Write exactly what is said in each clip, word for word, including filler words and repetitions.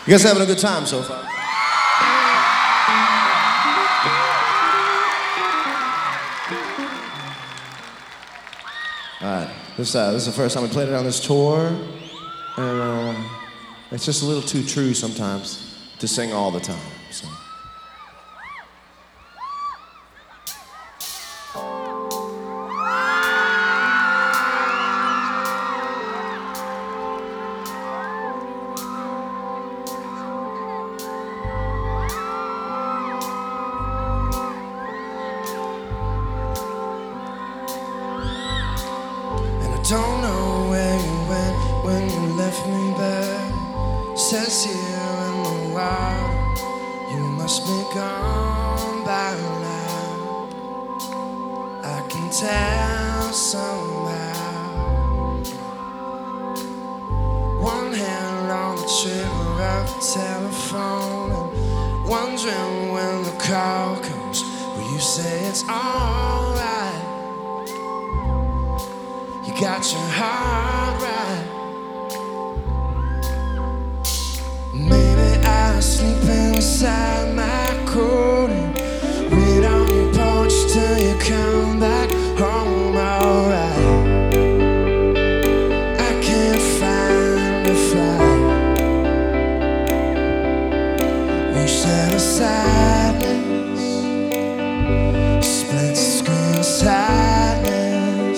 You guys having a good time so far? All right, this, uh, this is the first time we played it on this tour, and uh, it's just a little too true sometimes to sing all the time, so. Don't know where you went when you left me back. Says here in the wild, you must be gone by now. I can tell somehow. One hand on the trigger of the telephone, and wondering when the call comes, will you say it's alright? You got your heart right. Maybe I sleep inside my coat and wait on your porch till you come back home, alright. I can't find a flight. We share a sadness, split screen sadness.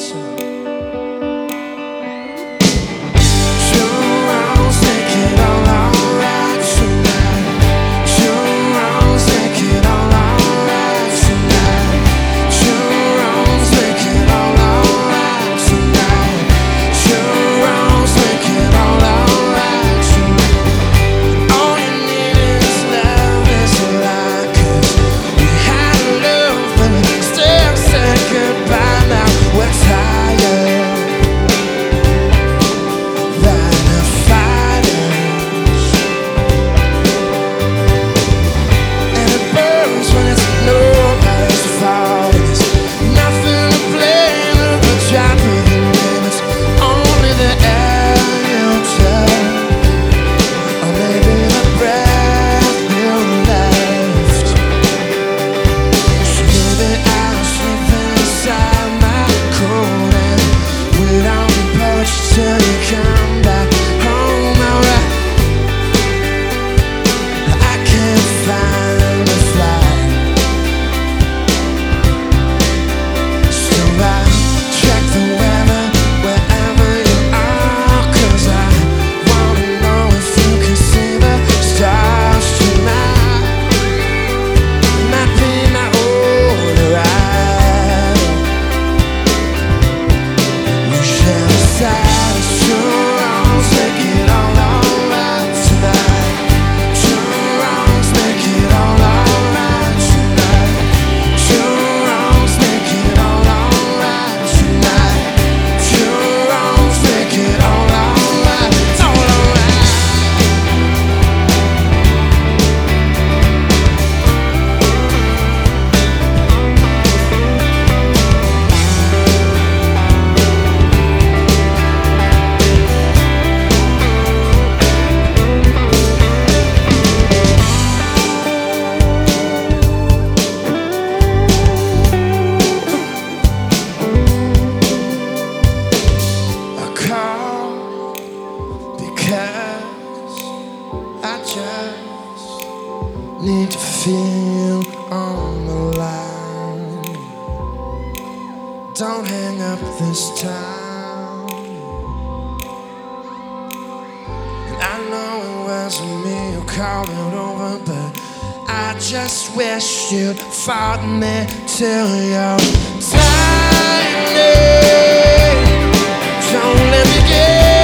Need to feel on the line. Don't hang up this time. And I know it wasn't me who called it over, but I just wish you'd fought me till you're tiny. Don't let me get